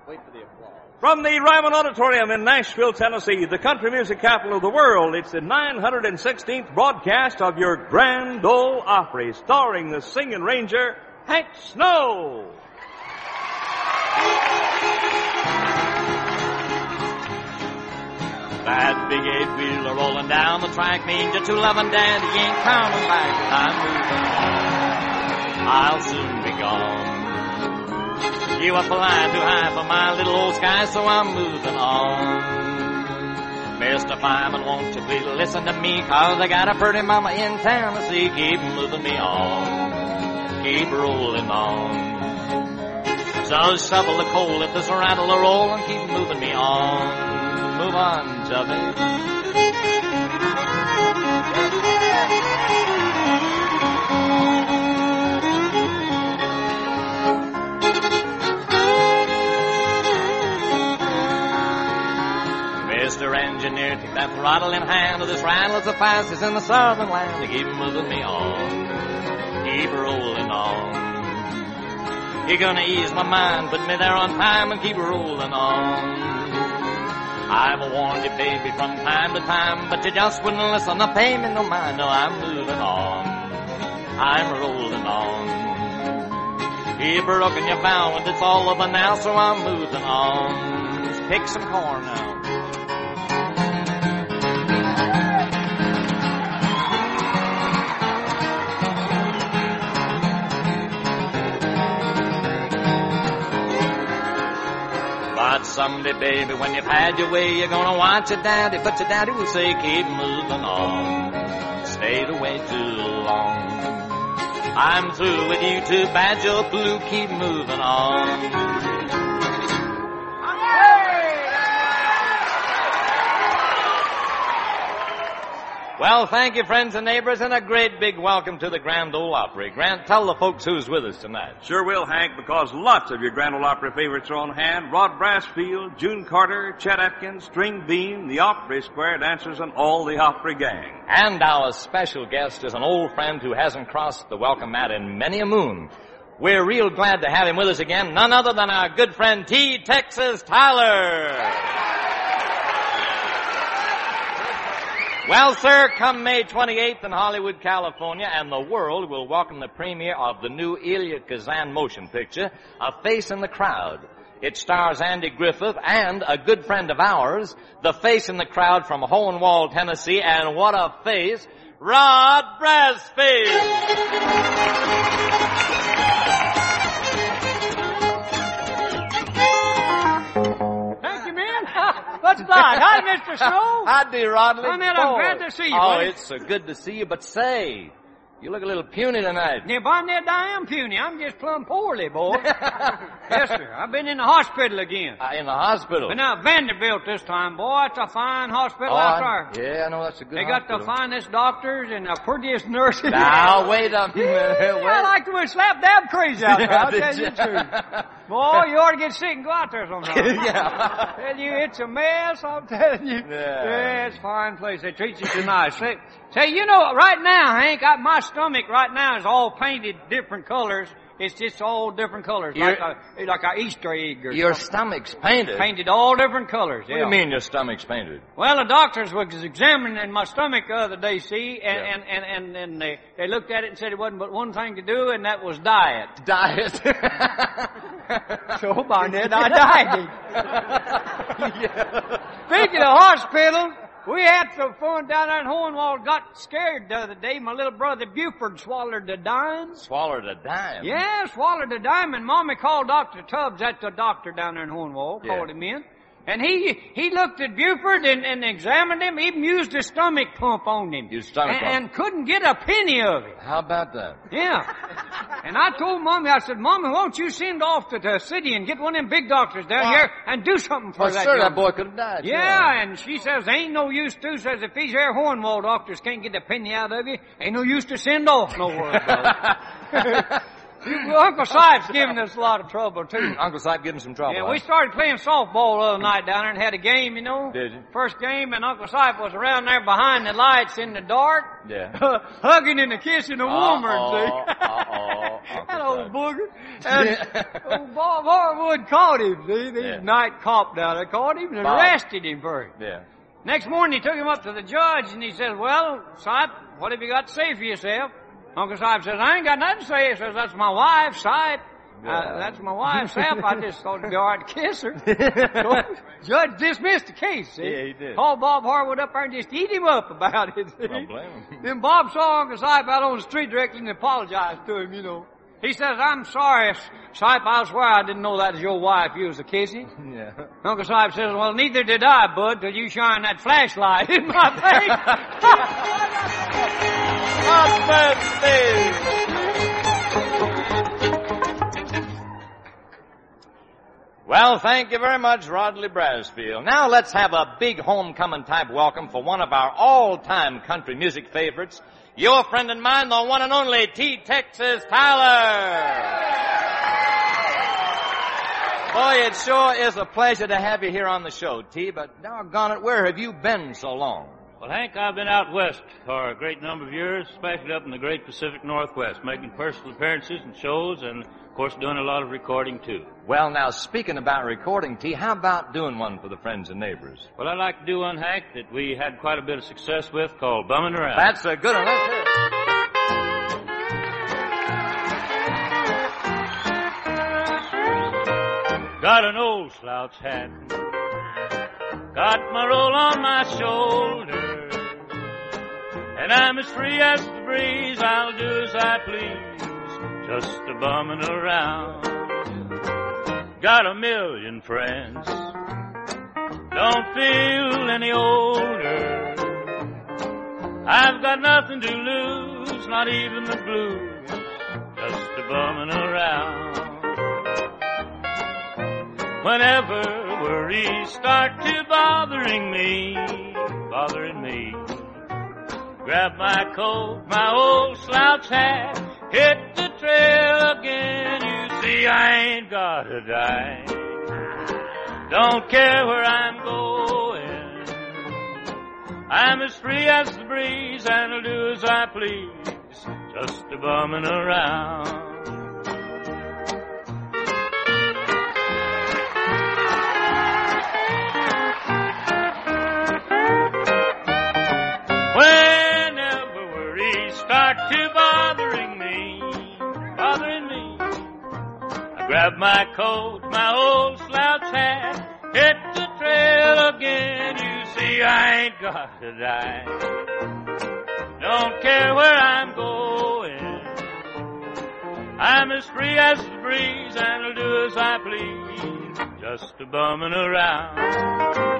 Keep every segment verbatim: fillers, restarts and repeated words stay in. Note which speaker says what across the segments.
Speaker 1: Wait for the applause.
Speaker 2: From the Ryman Auditorium in Nashville, Tennessee, the country music capital of the world, it's the nine hundred sixteenth broadcast of your Grand Ole Opry, starring the singing ranger, Hank Snow.
Speaker 3: That big eight-wheeler rolling down the track means you're too loving Daddy ain't coming back. I'm moving on. I'll soon be gone. You are flying too high for my little old sky, so I'm moving on. Mister Fireman, won't you please listen to me, cause I got a pretty mama in Tennessee. Keep moving me on. Keep rolling on. So shovel the coal, let this rattle a roll, and keep moving me on. Move on, Chubby. Mister Engineer, take that throttle in hand, or this rattle is the fastest in the southern land. To keep moving me on, keep rolling on. You're gonna ease my mind, put me there on time, and keep rolling on. I've warned you, baby, from time to time, but you just wouldn't listen to pay me no mind. No, I'm moving on. I'm rolling on. You've broken your vow, and it's all over now, so I'm moving on. Let's pick some corn now. But someday, baby, when you've had your way, you're gonna want your daddy, but your daddy will say, keep moving on. Stayed away too long. I'm through with you, too bad you're blue, keep moving on. Well, thank you, friends and neighbors, and a great big welcome to the Grand Ole Opry. Grant, tell the folks who's with us tonight.
Speaker 2: Sure will, Hank, because lots of your Grand Ole Opry favorites are on hand. Rod Brassfield, June Carter, Chet Atkins, String Bean, the Opry Square Dancers, and all the Opry gang.
Speaker 3: And our special guest is an old friend who hasn't crossed the welcome mat in many a moon. We're real glad to have him with us again, none other than our good friend T. Texas Tyler. Well, sir, come May twenty-eighth in Hollywood, California, and the world will welcome the premiere of the new Elia Kazan motion picture, A Face in the Crowd. It stars Andy Griffith and a good friend of ours, the face in the crowd from Hohenwald, Tennessee, and what a face, Rod Brassfield.
Speaker 4: What's that? Hi, Mister Snow.
Speaker 3: Hi, dear Rodley.
Speaker 4: Well, man, I'm glad to see you,
Speaker 3: Oh,
Speaker 4: buddy.
Speaker 3: it's so good to see you, but say, you look a little puny tonight.
Speaker 4: Yeah, but I am puny. I'm just plumb poorly, boy. Yes, sir. I've been in the hospital again.
Speaker 3: Uh, in the hospital?
Speaker 4: But now, Vanderbilt this time, boy. It's a fine hospital
Speaker 3: oh,
Speaker 4: out
Speaker 3: I,
Speaker 4: there.
Speaker 3: Yeah, I know that's a good
Speaker 4: They
Speaker 3: hospital.
Speaker 4: got the finest doctors and the prettiest nurses.
Speaker 3: Now, wait a minute.
Speaker 4: Yeah, I like the way slap dab crazy out there. I'll
Speaker 3: Yeah,
Speaker 4: tell
Speaker 3: did
Speaker 4: you
Speaker 3: you?
Speaker 4: the truth. Boy, you ought to get sick and go out there sometime.
Speaker 3: Yeah.
Speaker 4: I tell you, it's a mess, I'm telling you.
Speaker 3: Yeah.
Speaker 4: Yeah, it's a fine place. They treat you too nice. Say, say, you know, right now, Hank, I, my stomach right now is all painted different colors. It's just all different colors,
Speaker 3: Your-
Speaker 4: like a like a Easter egg or
Speaker 3: Your
Speaker 4: something.
Speaker 3: stomach's painted?
Speaker 4: Painted all different colors,
Speaker 3: What
Speaker 4: yeah.
Speaker 3: do you mean your stomach's painted?
Speaker 4: Well, the doctors was examining my stomach the other day, see, and,
Speaker 3: Yeah.
Speaker 4: and, and, and, and they, they looked at it and said it wasn't but one thing to do, and that was diet.
Speaker 3: Diet.
Speaker 4: So, Barnett, I dieted.
Speaker 3: Yeah.
Speaker 4: Speaking of hospital, we had some fun down there in Hohenwald. Got scared the other day. My little brother Buford swallowed a dime.
Speaker 3: Swallowed a dime?
Speaker 4: Yeah, swallowed a dime, and Mommy called Doctor Tubbs, that's the doctor down there in Hohenwald,
Speaker 3: Yeah.
Speaker 4: called him in. And he he looked at Buford and, and examined him, even used a stomach pump on him.
Speaker 3: Used stomach
Speaker 4: and,
Speaker 3: pump.
Speaker 4: and couldn't get a penny of it.
Speaker 3: How about that?
Speaker 4: Yeah. And I told Mommy, I said, Mommy, won't you send off to the city and get one of them big doctors down
Speaker 3: Why?
Speaker 4: here and do something for
Speaker 3: Oh,
Speaker 4: that
Speaker 3: sure,
Speaker 4: young
Speaker 3: that boy could have died.
Speaker 4: Yeah,
Speaker 3: sure.
Speaker 4: and she says, ain't no use to, says, if these here Hohenwald doctors can't get a penny out of you, ain't no use to send off nowhere, brother. Well, Uncle Sipe's giving us a lot of trouble, too.
Speaker 1: Uncle Sipe giving some trouble.
Speaker 4: Yeah,
Speaker 1: huh?
Speaker 4: we started playing softball the other night down there and had a game, you know.
Speaker 1: Did you?
Speaker 4: First game, and Uncle Sipe was around there behind the lights in the dark.
Speaker 1: Yeah.
Speaker 4: Hugging and kissing a woman, see?
Speaker 1: Uh-oh.
Speaker 4: That old booger. And old Bob Harwood caught him, see? The
Speaker 1: Yeah.
Speaker 4: night cop down there caught him and
Speaker 1: Bob.
Speaker 4: arrested him for it.
Speaker 1: Yeah.
Speaker 4: Next morning, he took him up to the judge, and he says, well, Sipe, what have you got to say for yourself? Uncle Sipe says, I ain't got nothing to say. He says, that's my wife, Sipe.
Speaker 1: Yeah.
Speaker 4: Uh, that's my wife, Sipe. I just thought it'd be all right to kiss her. So, judge dismissed the case, see?
Speaker 1: Yeah, he did.
Speaker 4: Called Bob Harwood up there and just eat him up about it, see?
Speaker 1: Don't blame him.
Speaker 4: Then Bob saw Uncle Sipe out on the street directly and apologized to him, you know. He says, I'm sorry, Sipe, I swear I didn't know that was your wife you was a kissing.
Speaker 1: Yeah.
Speaker 4: Uncle Sipe says, well, neither did I, bud, till you shine that flashlight in my face.
Speaker 1: Well, thank you very much, Rodley Brasfield. Now let's have a big homecoming type welcome for one of our all-time country music favorites, your friend and mine, the one and only T. Texas Tyler. Boy, it sure is a pleasure to have you here on the show, T, but doggone it, where have you been so long?
Speaker 5: Well, Hank, I've been out west for a great number of years, especially up in the great Pacific Northwest, making personal appearances and shows and, of course, doing a lot of recording, too.
Speaker 1: Well, now, speaking about recording, T, how about doing one for the friends and neighbors?
Speaker 5: Well, I'd like to do one, Hank, that we had quite a bit of success with called Bumming Around.
Speaker 1: That's a good one. Let's hear it.
Speaker 5: Got an old slouch hat, got my roll on my shoulder, and I'm as free as the breeze, I'll do as I please, just a bumming around. Got a million friends, don't feel any older, I've got nothing to lose, not even the blues, just a bumming around. Whenever worries start to bothering me, bothering me, grab my coat, my old slouch hat, hit the trail again. You see, I ain't got a dime, don't care where I'm going. I'm as free as the breeze and I'll do as I please, just a bumming around. Whenever worries start to bothering me, bothering me, I grab my coat, my old slouch hat, hit the trail again. You see, I ain't got a dime, don't care where I'm going. I'm as free as the breeze and I'll do as I please, just a bumming around.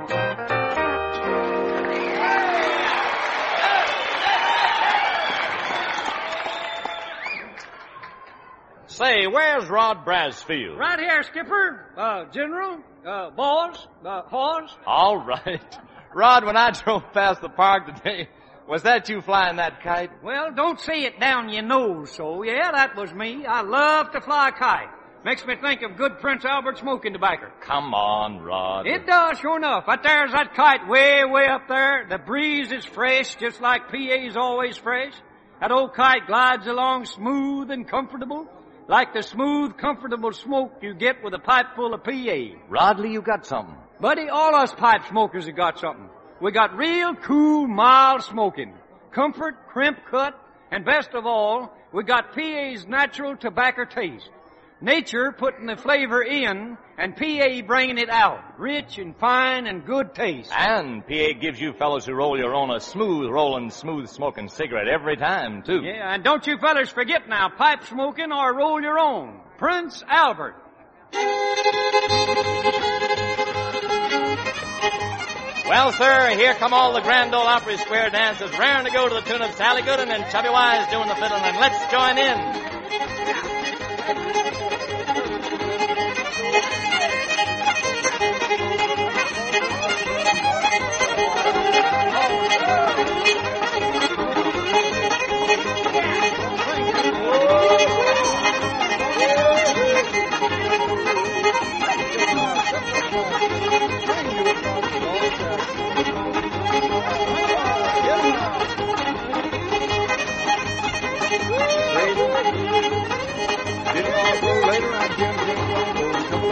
Speaker 1: Say, where's Rod Brasfield?
Speaker 4: Right here, Skipper, uh, General, uh, boys, uh, horse.
Speaker 1: All right. Rod, when I drove past the park today, was that you flying that kite?
Speaker 4: Well, don't say it down your nose, so. Yeah, that was me. I love to fly a kite. Makes me think of good Prince Albert smoking tobacco.
Speaker 1: Come on, Rod.
Speaker 4: It does, sure enough. Right there's that kite way, way up there. The breeze is fresh, just like P A's always fresh. That old kite glides along smooth and comfortable, like the smooth, comfortable smoke you get with a pipe full of P A.
Speaker 1: Rodley, you got something.
Speaker 4: Buddy, all us pipe smokers have got something. We got real cool, mild smoking, comfort, crimp cut, and best of all, we got P A's natural tobacco taste. Nature putting the flavor in, and P A bringing it out, rich and fine and good taste.
Speaker 1: And P A gives you fellows who roll your own a smooth rolling, smooth smoking cigarette every time, too.
Speaker 4: Yeah, and don't you fellas forget now, pipe smoking or roll your own. Prince Albert.
Speaker 1: Well, sir, here come all the Grand Ole Opry Square dancers, raring to go to the tune of Sally Gooden and Chubby Wise doing the fiddle, and let's join in.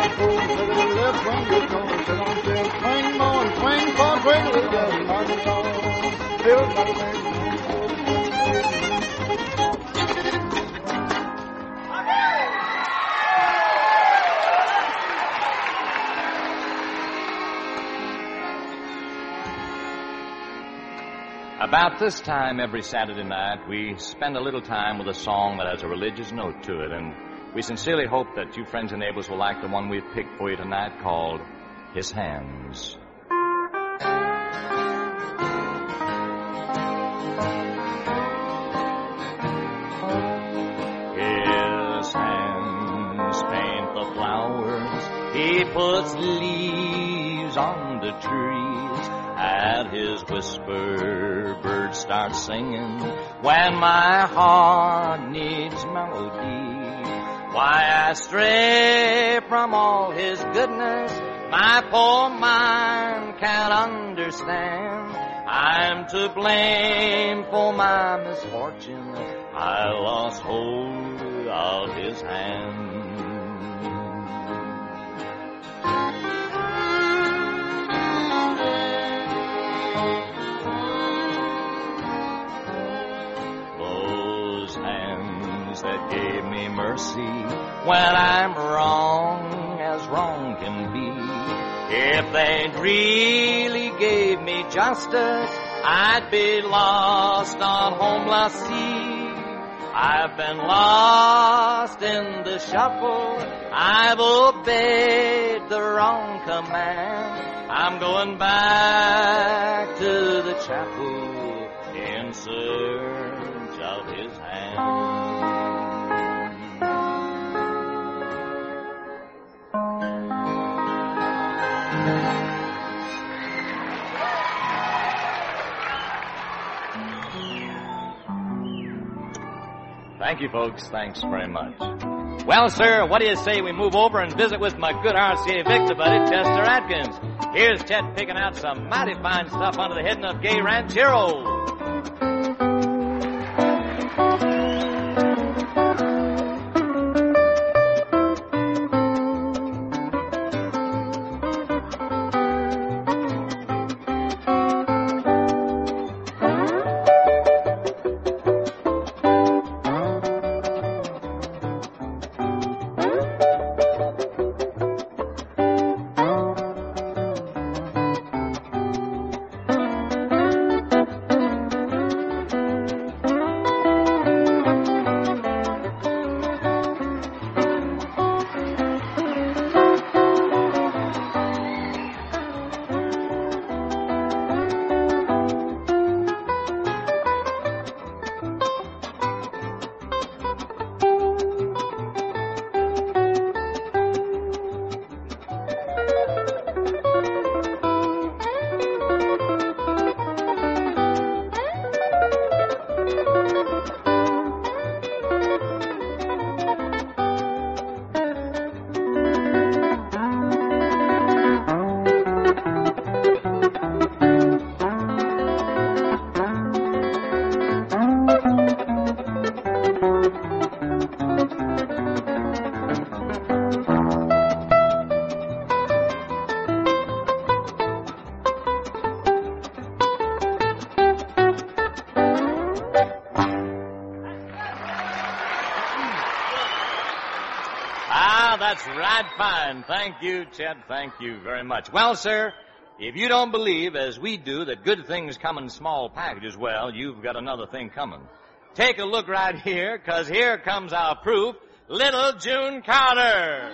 Speaker 6: right foot, take a left swing, get going, sit on still, swing more and swing for a twinkle, just knock it on. Feel like a man.
Speaker 1: About this time every Saturday night, we spend a little time with a song that has a religious note to it, and we sincerely hope that you friends and neighbors will like the one we've picked for you tonight called His Hands. His hands paint the flowers, he puts leaves on the trees. At his whisper, birds start singing. When my heart needs melody, why I stray from all his goodness, my poor mind can't understand. I'm to blame for my misfortune. I lost hold of his hand. That gave me mercy when I'm wrong as wrong can be. If they'd really gave me justice, I'd be lost on homeless sea. I've been lost in the shuffle, I've obeyed the wrong command. I'm going back to the chapel in search of his hand. Thank you, folks. Thanks very much. Well, sir, what do you say we move over and visit with my good R C A Victor buddy, Chester Atkins? Here's Chet picking out some mighty fine stuff under the heading of Gay Ranchero. That's right fine. Thank you, Chet. Thank you very much. Well, sir, if you don't believe, as we do, that good things come in small packages, well, you've got another thing coming. Take a look right here, because here comes our proof, Little June Carter.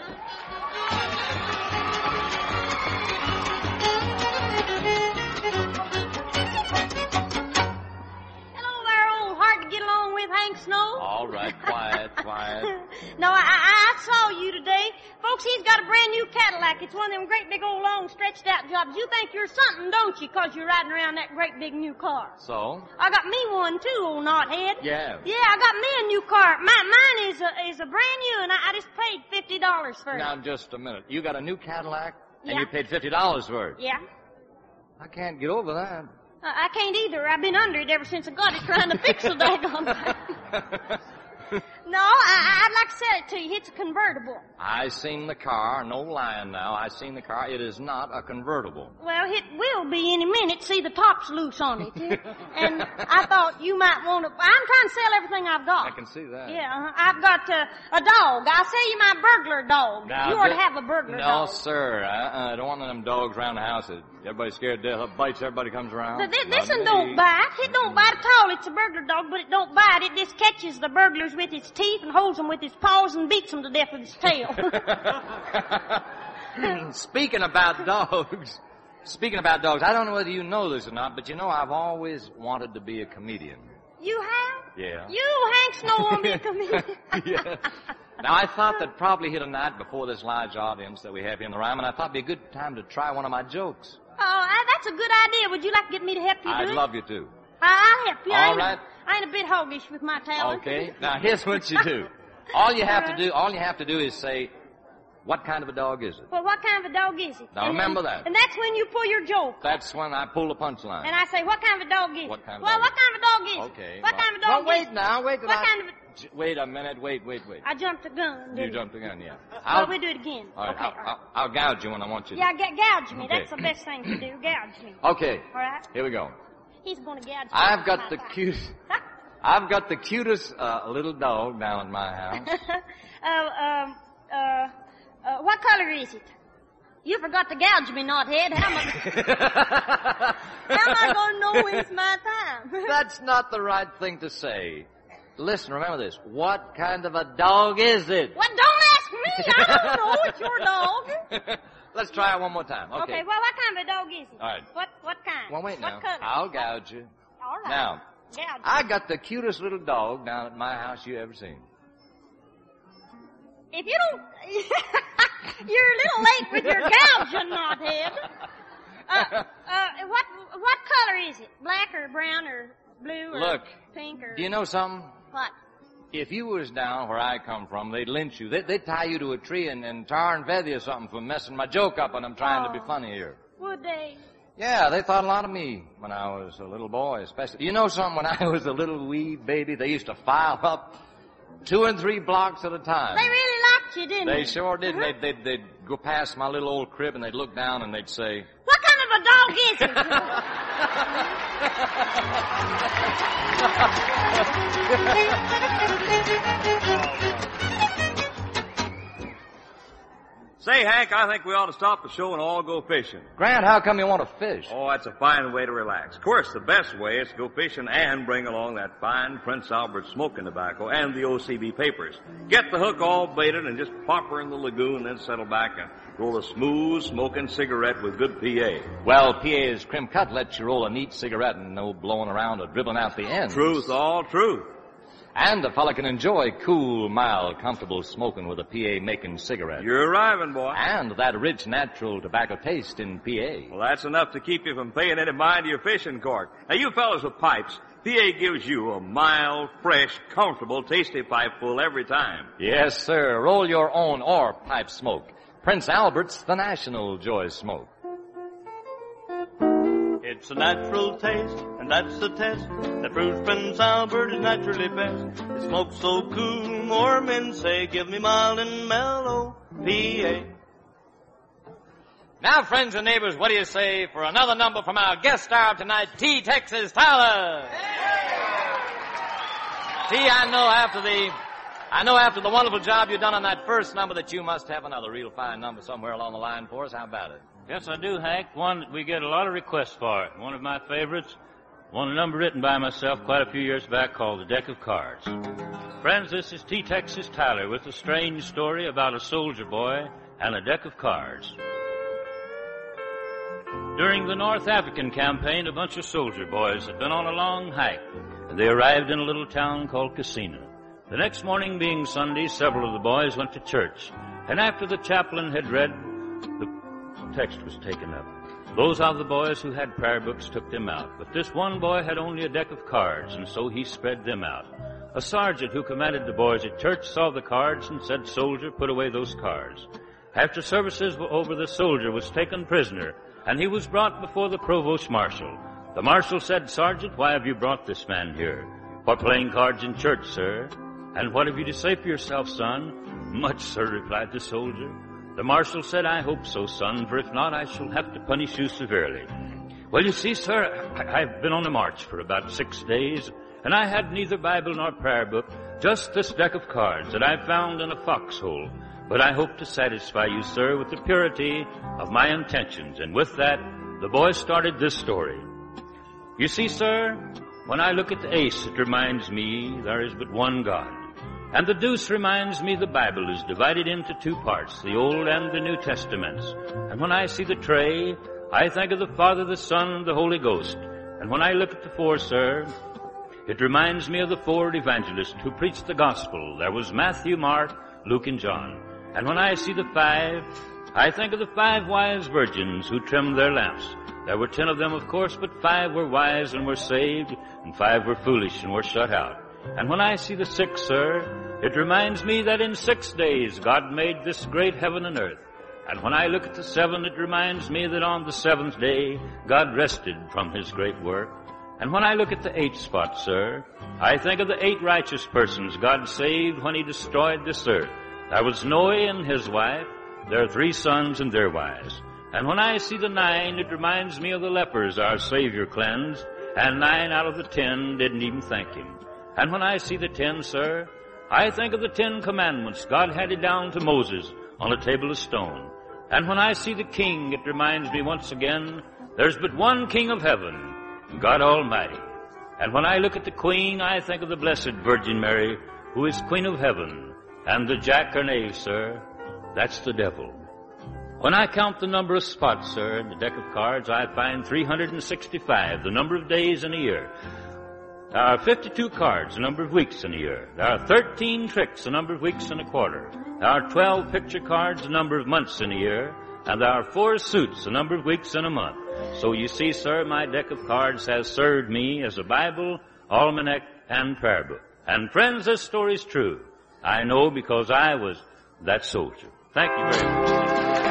Speaker 7: Hello there, old hard to get along with, Hank Snow.
Speaker 1: All right, quiet, quiet.
Speaker 7: No, I, I, I saw you today. Folks, he's got a brand new Cadillac. It's one of them great big old long stretched out jobs. You think you're something, don't you, because you're riding around that great big new car?
Speaker 1: So?
Speaker 7: I got me one too, old knothead.
Speaker 1: Yeah.
Speaker 7: Yeah, I got me a new car. My, mine is a, is a brand new, and I, I just paid fifty dollars for it.
Speaker 1: Now, just a minute. You got a new Cadillac, and
Speaker 7: Yeah.
Speaker 1: you paid fifty dollars for it?
Speaker 7: Yeah.
Speaker 1: I can't get over that.
Speaker 7: Uh, I can't either. I've been under it ever since I got it, trying to fix the daggone thing. No, I, I'd like to sell it to you. It's a convertible.
Speaker 1: I seen the car. No lying now. I seen the car. It is not a convertible.
Speaker 7: Well, it will be any minute. See, the top's loose on it. And I thought you might want to... I'm trying to sell everything I've got.
Speaker 1: I can see that.
Speaker 7: Yeah, uh-huh. I've got uh, a dog. I'll sell you my burglar dog.
Speaker 1: Now,
Speaker 7: you ought to
Speaker 1: this-
Speaker 7: have a burglar
Speaker 1: no,
Speaker 7: dog.
Speaker 1: No, sir. I, I don't want one of them dogs around the house that everybody's scared to death of. Bites everybody comes around.
Speaker 7: Th- th-
Speaker 1: Not
Speaker 7: this one
Speaker 1: me.
Speaker 7: don't bite. It don't bite at all. It's a burglar dog, but it don't bite. It just catches the burglars with its teeth and holds them with its paws and beats them to death with its tail.
Speaker 1: Speaking about dogs, speaking about dogs, I don't know whether you know this or not, but you know I've always wanted to be a comedian.
Speaker 7: You have?
Speaker 1: Yeah.
Speaker 7: You, Hank Snow, want to be a comedian?
Speaker 1: Yeah. Now, I thought that probably hit a night before this large audience that we have here in the Ryman, I thought it'd be a good time to try one of my jokes.
Speaker 7: Oh, uh, that's a good idea. Would you like to get me to help you
Speaker 1: I'd
Speaker 7: do it?
Speaker 1: love you to.
Speaker 7: I- I'll help you. I
Speaker 1: All
Speaker 7: ain't,
Speaker 1: right.
Speaker 7: I ain't a bit hoggish with my talent.
Speaker 1: Okay. Now, here's what you do. All you have to do, all you have to do is say, what kind of a dog is it?
Speaker 7: Well, what kind of a dog is it?
Speaker 1: Now,
Speaker 7: and,
Speaker 1: remember that.
Speaker 7: And that's when you pull your joke.
Speaker 1: That's when I pull the punchline.
Speaker 7: And I say, what kind of a dog is
Speaker 1: What
Speaker 7: it?
Speaker 1: kind of
Speaker 7: well,
Speaker 1: dog
Speaker 7: what
Speaker 1: is
Speaker 7: kind of a dog is it?
Speaker 1: Okay.
Speaker 7: What
Speaker 1: well-
Speaker 7: kind of a dog
Speaker 1: well,
Speaker 7: is
Speaker 1: wait
Speaker 7: it?
Speaker 1: now, wait till
Speaker 7: What
Speaker 1: I...
Speaker 7: kind of a...
Speaker 1: J- Wait a minute, wait, wait, wait.
Speaker 7: I jumped the gun.
Speaker 1: You
Speaker 7: didn't
Speaker 1: jumped the gun, yeah.
Speaker 7: Well,
Speaker 1: I'll,
Speaker 7: we do it again.
Speaker 1: all right,
Speaker 7: okay,
Speaker 1: I'll,
Speaker 7: all right.
Speaker 1: I'll, I'll gouge you when I want you to.
Speaker 7: Yeah, ga- gouge me.
Speaker 1: Okay.
Speaker 7: That's the best thing to do. Gouge me.
Speaker 1: Okay,
Speaker 7: All right?
Speaker 1: here we go.
Speaker 7: He's going to gouge me.
Speaker 1: I've got the
Speaker 7: My
Speaker 1: cute, I've got the cutest uh, little dog down at my house.
Speaker 7: uh, um, uh, uh, what color is it? You forgot to gouge me, knothead. How am I, how am I going to know when it's my time?
Speaker 1: That's not the right thing to say. Listen, remember this. What kind of a dog is it?
Speaker 7: Well, don't ask me. I don't know. It's your dog.
Speaker 1: Let's try it one more time. Okay.
Speaker 7: Okay, well, what kind of a dog is it?
Speaker 1: All right.
Speaker 7: What what kind?
Speaker 1: Well, wait
Speaker 7: what
Speaker 1: now.
Speaker 7: color?
Speaker 1: I'll gouge you.
Speaker 7: All right.
Speaker 1: Now,
Speaker 7: Gouge me.
Speaker 1: I got the cutest little dog down at my house you ever seen.
Speaker 7: If you don't... You're a little late with your gouging, knothead. Uh, uh, what what color is it? Black or brown or blue or
Speaker 1: Look,
Speaker 7: pink or...
Speaker 1: do you know something?
Speaker 7: What?
Speaker 1: If you was down where I come from, they'd lynch you. They'd, they'd tie you to a tree and, and tar and feather you or something for messing my joke up when I'm trying to be
Speaker 7: Oh.
Speaker 1: funny here.
Speaker 7: Would they?
Speaker 1: Yeah, they thought a lot of me when I was a little boy, especially. You know something? When I was a little wee baby, they used to file up two and three blocks at a time.
Speaker 7: They really liked you, didn't they?
Speaker 1: They sure did.
Speaker 7: Uh-huh.
Speaker 1: They'd, they'd, they'd go past my little old crib and they'd look down and they'd say,
Speaker 7: What kind of a dog is
Speaker 2: Say, Hank, I think we ought to stop the show and all go fishing.
Speaker 1: Grant, how come you want to fish?
Speaker 2: Oh, that's a fine way to relax. Of course, the best way is to go fishing and bring along that fine Prince Albert smoking tobacco and the O C B papers. Get the hook all baited and just pop her in the lagoon, then settle back and roll a smooth smoking cigarette with good P A.
Speaker 1: Well, P A's Crim Cut lets you roll a neat cigarette and no blowing around or dribbling out the ends.
Speaker 2: Truth, all truth.
Speaker 1: And a fella can enjoy cool, mild, comfortable smoking with a P A making cigarette.
Speaker 2: You're arriving, boy.
Speaker 1: And that rich, natural tobacco taste in P A.
Speaker 2: Well, that's enough to keep you from paying any mind to your fishing cork. Now, you fellas with pipes, P A gives you a mild, fresh, comfortable, tasty pipe full every time.
Speaker 1: Yes, sir. Roll your own or pipe smoke. Prince Albert's the national joy smoke.
Speaker 5: It's a natural taste, and that's the test that proves Prince Albert is naturally best. It smokes so cool, more men say, give me mild and mellow P A.
Speaker 1: Now, friends and neighbors, what do you say for another number from our guest star of tonight, T. Texas Tyler? T, I know after the, I know after the wonderful job you've done on that first number that you must have another real fine number somewhere along the line for us. How about it?
Speaker 5: Yes, I do, Hank. One that we get a lot of requests for. One of my favorites, one a number written by myself quite a few years back called The Deck of Cards. Friends, this is T. Texas Tyler with a strange story about a soldier boy and a deck of cards. During the North African campaign, a bunch of soldier boys had been on a long hike, and they arrived in a little town called Cassina. The next morning, being Sunday, several of the boys went to church, and after the chaplain had read, the text was taken up. Those of the boys who had prayer books took them out, but this one boy had only a deck of cards, and so he spread them out. A sergeant who commanded the boys at church saw the cards and said, "Soldier, put away those cards." After services were over, the soldier was taken prisoner, and he was brought before the provost marshal. The marshal said, "Sergeant, why have you brought this man here?" "For playing cards in church, sir." And what have you to say for yourself, son? Much, sir, replied the soldier. The marshal said, I hope so, son, for if not, I shall have to punish you severely. Well, you see, sir, I- I've been on the march for about six days, and I had neither Bible nor prayer book, just this deck of cards that I found in a foxhole. But I hope to satisfy you, sir, with the purity of my intentions. And with that, the boy started this story. You see, sir, when I look at the ace, it reminds me there is but one God. And the deuce reminds me the Bible is divided into two parts, the Old and the New Testaments. And when I see the tray, I think of the Father, the Son, and the Holy Ghost. And when I look at the four, sir, it reminds me of the four evangelists who preached the gospel. There was Matthew, Mark, Luke, and John. And when I see the five, I think of the five wise virgins who trimmed their lamps. There were ten of them, of course, but five were wise and were saved, and five were foolish and were shut out. And when I see the six, sir, it reminds me that in six days God made this great heaven and earth. And when I look at the seven, it reminds me that on the seventh day God rested from his great work. And when I look at the eighth spot, sir, I think of the eight righteous persons God saved when he destroyed this earth. There was Noah and his wife, their three sons and their wives. And when I see the nine, it reminds me of the lepers our Savior cleansed, and nine out of the ten didn't even thank him. And when I see the ten, sir, I think of the Ten Commandments God handed down to Moses on a table of stone. And when I see the king, it reminds me once again, there's but one King of heaven, God Almighty. And when I look at the queen, I think of the Blessed Virgin Mary, who is Queen of heaven. And the jack or knave, sir, that's the devil. When I count the number of spots, sir, in the deck of cards, I find three hundred sixty-five, the number of days in a year. There are fifty-two cards, the number of weeks in a year. There are thirteen tricks, the number of weeks in a quarter. There are twelve picture cards, the number of months in a year. And there are four suits, the number of weeks in a month. So you see, sir, my deck of cards has served me as a Bible, almanac, and prayer book. And friends, this story's true. I know because I was that soldier. Thank you very much.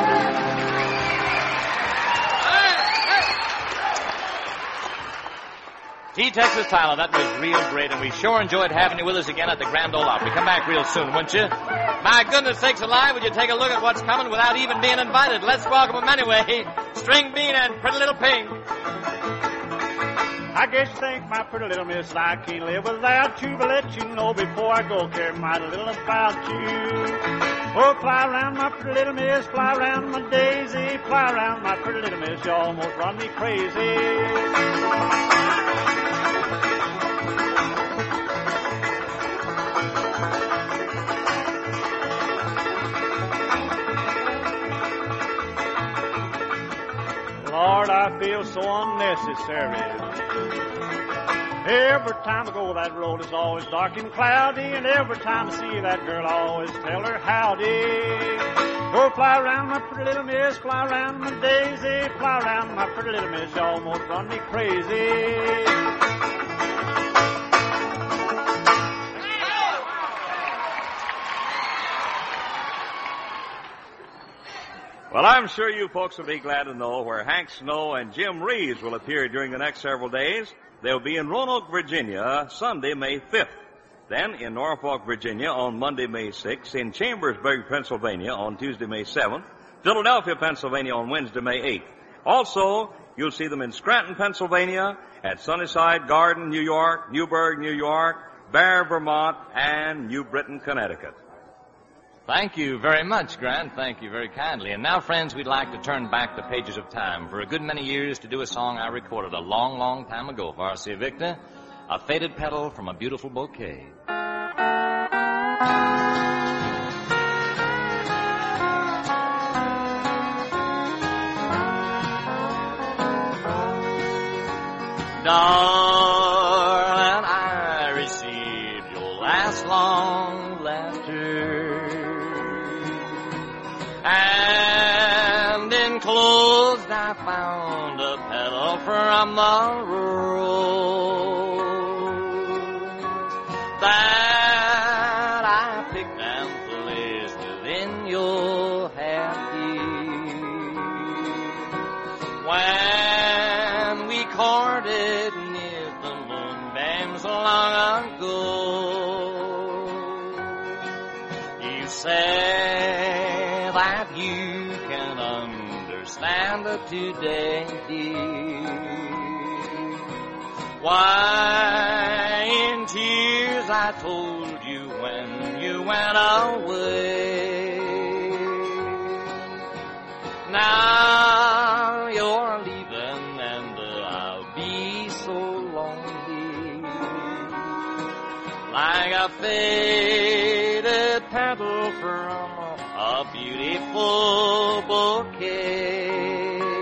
Speaker 1: T. Texas Tyler, that was real great, and we sure enjoyed having you with us again at the Grand Ole Opry. Come back real soon, won't you? My goodness sakes alive, would you take a look at what's coming without even being invited? Let's welcome them anyway. String Bean and Pretty Little Pink.
Speaker 6: I guess you think, my pretty little miss, I can't live without you, but let you know before I go, care mighty little about you. Oh, fly around, my pretty little miss, fly around my daisy, fly around, my pretty little miss, you almost run me crazy. Lord, I feel so unnecessary. Every time I go, that road is always dark and cloudy, and every time I see that girl, I always tell her howdy. Oh, fly around, my pretty little miss, fly around my daisy, fly around, my pretty little miss, you almost run me crazy.
Speaker 2: Well, I'm sure you folks will be glad to know where Hank Snow and Jim Reeves will appear during the next several days. They'll be in Roanoke, Virginia, Sunday, May fifth. Then in Norfolk, Virginia, on Monday, May sixth. In Chambersburg, Pennsylvania, on Tuesday, May seventh. Philadelphia, Pennsylvania, on Wednesday, May eighth. Also, you'll see them in Scranton, Pennsylvania, at Sunnyside Garden, New York, Newburgh, New York, Bear, Vermont, and New Britain, Connecticut.
Speaker 1: Thank you very much, Grant. Thank you very kindly. And now, friends, we'd like to turn back the pages of time for a good many years to do a song I recorded a long, long time ago for R C Victor, A Faded Petal from a Beautiful Bouquet. Darling, I received your last long letter, and enclosed I found a petal from the rose that I picked and placed within your happy. When we courted neath the moonbeams long ago, that you can understand today, dear. Why, in tears I told you when you went away. Now you're leaving and uh, I'll be so lonely, like a faded petal from a beautiful bouquet.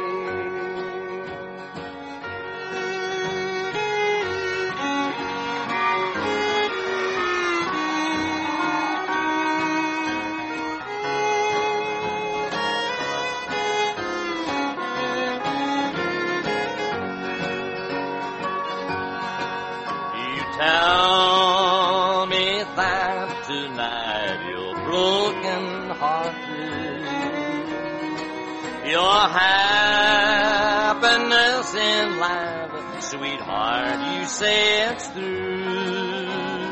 Speaker 1: Tell me that tonight you're broken hearted, your happiness in life, sweetheart, you say it's through,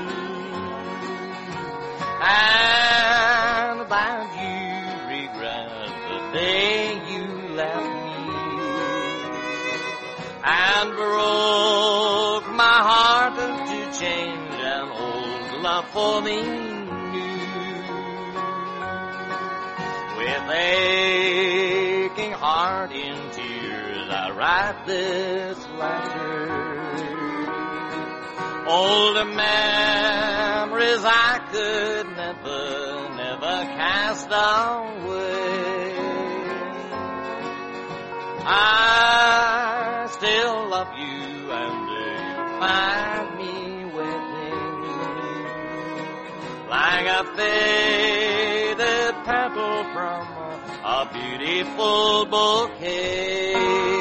Speaker 1: and that you regret the day you left me and broke my heart to change an old love for me new. With aching heart in tears I write this letter. Old memories I could never, never cast away. I still love you and you find me like a faded petal from a beautiful bouquet.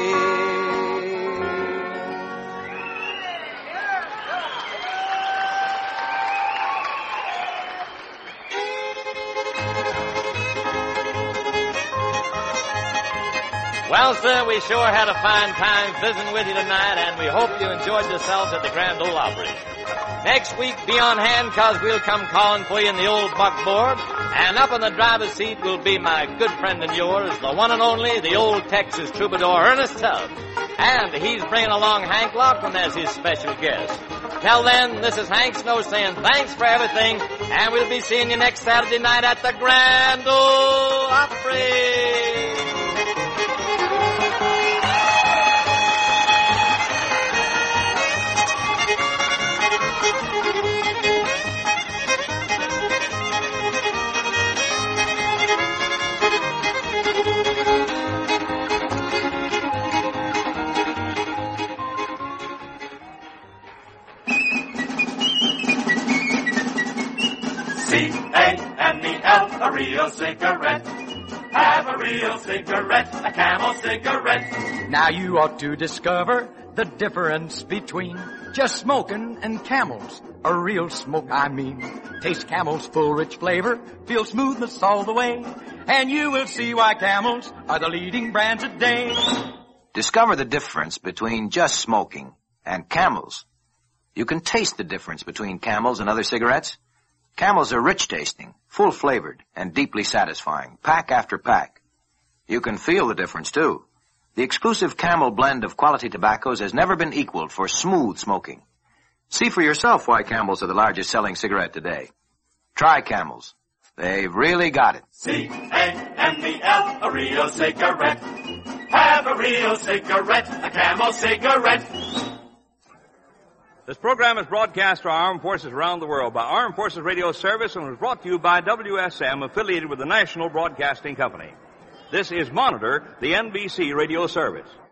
Speaker 1: Well, sir, we sure had a fine time visiting with you tonight, and we hope you enjoyed yourselves at the Grand Ole Opry. Next week, be on hand, cause we'll come calling for you in the old buckboard. And up in the driver's seat will be my good friend and yours, the one and only, the old Texas troubadour, Ernest Tubb. And he's bringing along Hank Lachlan as his special guest. Till then, this is Hank Snow saying thanks for everything, and we'll be seeing you next Saturday night at the Grand Ole Opry.
Speaker 8: C A M E L, a real cigarette. Have a real cigarette, a Camel cigarette.
Speaker 9: Now you ought to discover the difference between just smoking and Camels. A real smoke, I mean. Taste Camel's full, rich flavor, feel smoothness all the way, and you will see why Camels are the leading brand today.
Speaker 10: Discover the difference between just smoking and Camels. You can taste the difference between Camels and other cigarettes. Camels are rich tasting, full flavored, and deeply satisfying, pack after pack. You can feel the difference too. The exclusive Camel blend of quality tobaccos has never been equaled for smooth smoking. See for yourself why Camels are the largest selling cigarette today. Try Camels. They've really got it.
Speaker 8: C A M E L, a real cigarette. Have a real cigarette, a Camel cigarette.
Speaker 2: This program is broadcast to our armed forces around the world by Armed Forces Radio Service and was brought to you by W S M, affiliated with the National Broadcasting Company. This is Monitor, the N B C Radio Service.